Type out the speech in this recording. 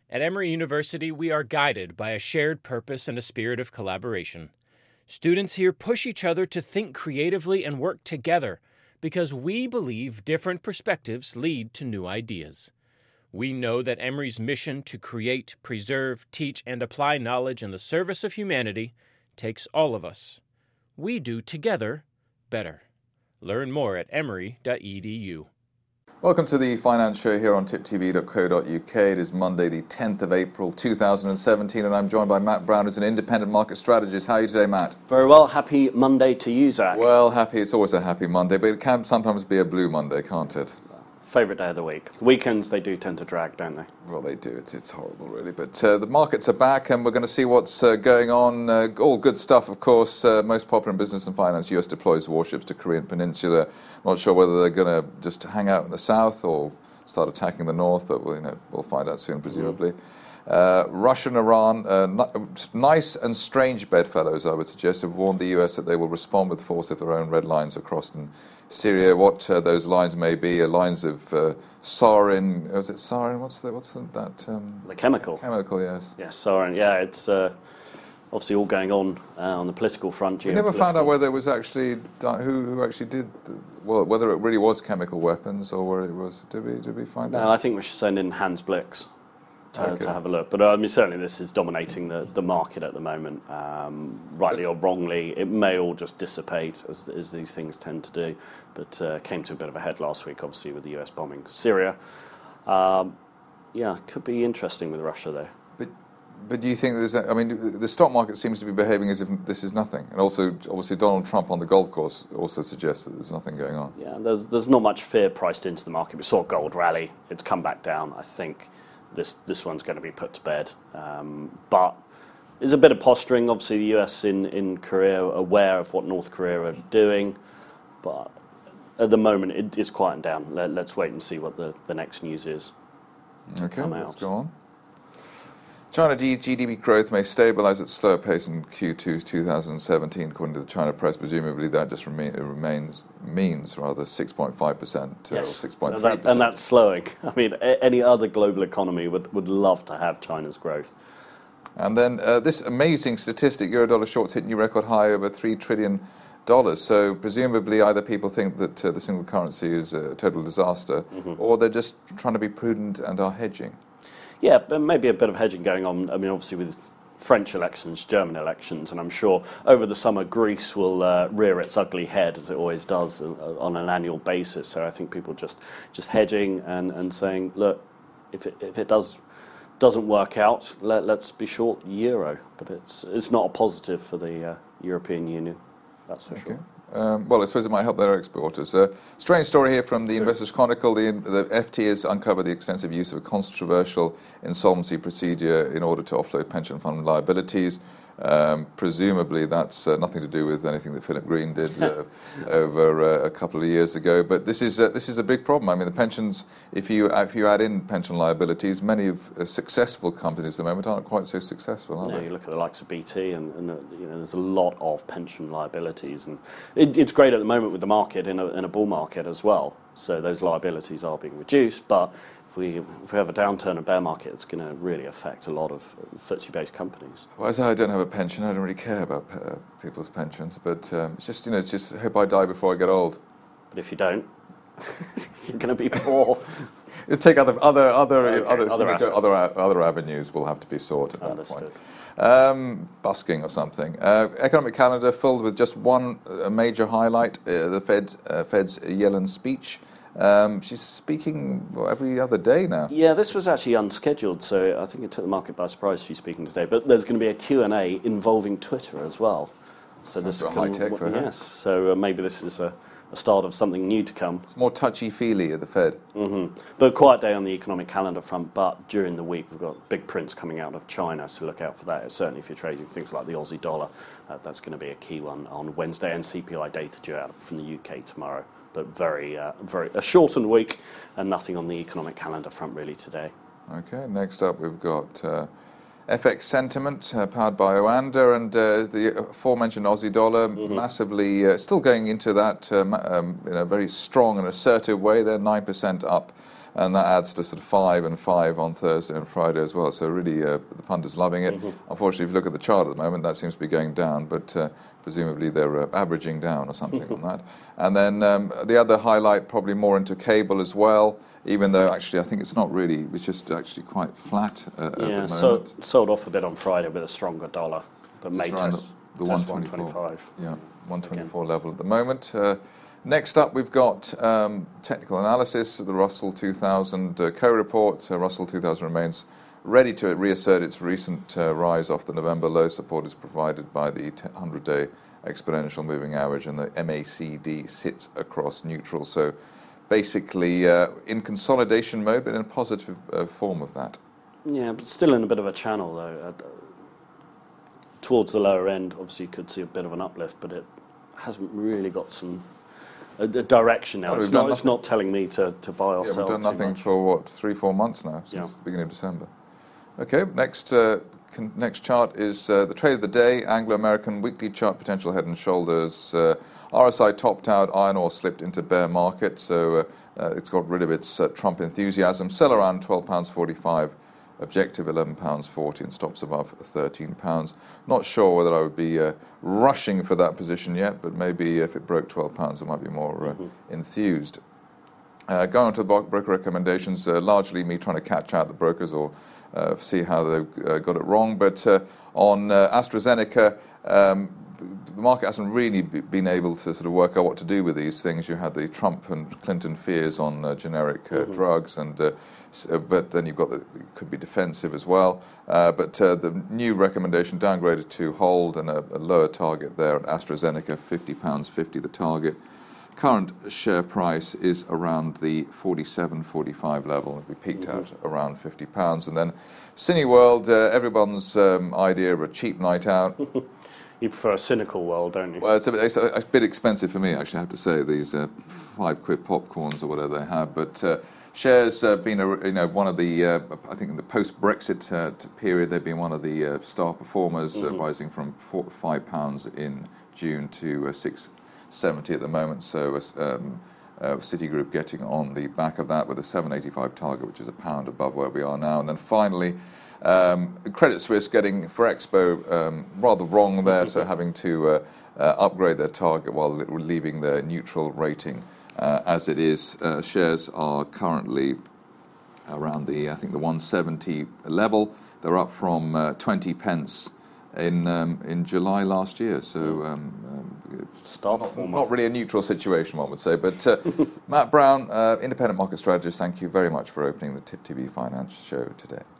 At Emory University, we are guided by a shared purpose and a spirit of collaboration. Students here push each other to think creatively and work together because we believe different perspectives lead to new ideas. We know that Emory's mission to create, preserve, teach, and apply knowledge in the service of humanity takes all of us. We do together better. Learn more at emory.edu. Welcome to the Finance Show here on tiptv.co.uk. It is Monday, the 10th of April, 2017, and I'm joined by Matt Brown, who's an independent market strategist. How are you today, Matt? Very well. Happy Monday to you, Zach. Well, happy. It's always a happy Monday, but it can sometimes be a blue Monday, can't it? Favourite day of the week. The weekends, they do tend to drag, don't they? Well, they do. It's horrible, really. But the markets are back, and we're going to see what's going on. All good stuff, of course. Most popular in business and finance, US deploys warships to Korean Peninsula. Not sure whether they're going to just hang out in the south or start attacking the north, but we'll find out soon, presumably. Russia and Iran, nice and strange bedfellows, I would suggest, have warned the US that they will respond with force if their own red lines are crossed in Syria. What those lines may be are lines of sarin. Was it sarin? What's that? The chemical. Chemical, yes. Yes, sarin. Yeah, it's obviously all going on the political front. We never found out whether it was actually who actually did. Whether it really was chemical weapons or where it was. Did we find out? No, I think we should send in Hans Blix to have a look. But certainly this is dominating the market at the moment. Rightly or wrongly, it may all just dissipate as these things tend to do. But came to a bit of a head last week, obviously, with the US bombing Syria. Could be interesting with Russia, though. But do you think the stock market seems to be behaving as if this is nothing, and also obviously Donald Trump on the golf course also suggests that there's nothing going on. Yeah, there's not much fear priced into the market. We saw gold rally; it's come back down. I think this one's going to be put to bed, but there's a bit of posturing. Obviously, the US in Korea are aware of what North Korea are doing, but at the moment it's quieting down. Let's wait and see what the next news is. Okay, let's go on. China GDP growth may stabilise at slower pace in Q2 2017, according to the China press. Presumably that just means 6.5% or 6.3%. And that's slowing. I mean, any other global economy would love to have China's growth. And then this amazing statistic, euro-dollar shorts hit new record high over $3 trillion. So presumably either people think that the single currency is a total disaster, or they're just trying to be prudent and are hedging. Yeah, but maybe a bit of hedging going on. I mean, obviously with French elections, German elections, and I'm sure over the summer Greece will rear its ugly head, as it always does, on an annual basis. So I think people just hedging and saying, look, if it doesn't work out, let's be short euro. But it's not a positive for the European Union, that's for sure. Well, I suppose it might help their exporters. Strange story here from the Investors Chronicle. The FT has uncovered the extensive use of a controversial insolvency procedure in order to offload pension fund liabilities. Presumably that's nothing to do with anything that Philip Green did over a couple of years ago. But this is a big problem. I mean, the pensions, if you add in pension liabilities, many of successful companies at the moment aren't quite so successful, are they? You look at the likes of BT, and there's a lot of pension liabilities, and it's great at the moment with the market in a bull market as well. So those liabilities are being reduced, but if we have a downturn and bear market, it's going to really affect a lot of FTSE-based companies. Well, as I don't have a pension, I don't really care about people's pensions, but it's just hope I die before I get old. But if you don't, you're going to be poor. It'll take other avenues will have to be sought at that point. Busking or something. Economic calendar filled with just one major highlight: the Fed's Yellen speech. She's speaking every other day now. Yeah, this was actually unscheduled, so I think it took the market by surprise she's speaking today. But there's going to be a Q&A involving Twitter as well. So this is high tech for her. Yes, so maybe this is a start of something new to come. It's more touchy-feely at the Fed. But quiet day on the economic calendar front, but during the week we've got big prints coming out of China, so look out for that. Certainly if you're trading things like the Aussie dollar, that's going to be a key one on Wednesday, and CPI data due out from the UK tomorrow. But very a shortened week, and nothing on the economic calendar front really today. Okay, next up we've got FX sentiment powered by Oanda, and the aforementioned Aussie dollar massively still going into that in a very strong and assertive way. They're 9% up. and that adds to sort of 5 and 5 on Thursday and Friday as well. So really, the punters loving it. Unfortunately, if you look at the chart at the moment, that seems to be going down, but presumably they're averaging down or something on that. And then the other highlight, probably more into cable as well, even though actually I think it's not really, it's just actually quite flat at the moment. So sold off a bit on Friday with a stronger dollar, but may test the 125. Yeah, 124 again. level at the moment. Next up, we've got technical analysis of the Russell 2000 co-report. Russell 2000 remains ready to reassert its recent rise off the November low. Support is provided by the 100-day exponential moving average, and the MACD sits across neutral. So basically in consolidation mode, but in a positive form of that. Yeah, but still in a bit of a channel, though. Towards the lower end, obviously you could see a bit of an uplift, but it hasn't really got a direction now. Well, it's not telling me to buy or sell. We've done nothing for, 3-4 months now, since the beginning of December. Okay, next chart is the trade of the day, Anglo-American weekly chart, potential head and shoulders. RSI topped out, iron ore slipped into bear market, so it's got rid of its Trump enthusiasm. Sell around £12.45, objective £11.40, and stops above £13. Not sure whether I would be rushing for that position yet, but maybe if it broke £12, I might be more enthused. Going on to the broker recommendations, largely me trying to catch out the brokers or see how they got it wrong. But on AstraZeneca, the market hasn't really been able to sort of work out what to do with these things. You had the Trump and Clinton fears on generic drugs, and but then you've got it could be defensive as well. But the new recommendation downgraded to hold, and a lower target there at AstraZeneca, £50.50 the target. Current share price is around the 47-45 level. We peaked out around £50. And then Cineworld, everyone's idea of a cheap night out. You prefer a cynical world, don't you? Well, it's a bit expensive for me, actually, I have to say, these £5 popcorns or whatever they have. But shares have been one of the, I think in the post-Brexit period, they've been one of the star performers, rising from £5 in June to £6.70 at the moment. So Citigroup getting on the back of that with a 785 target, which is £1 above where we are now. And then finally, Credit Suisse getting for Expo rather wrong there, so having to upgrade their target while leaving their neutral rating as it is. Shares are currently around the 170 level. They're up from 20 pence in July last year, so not really a neutral situation, one would say. But Matt Brown, independent market strategist, thank you very much for opening the Tip TV Finance show today.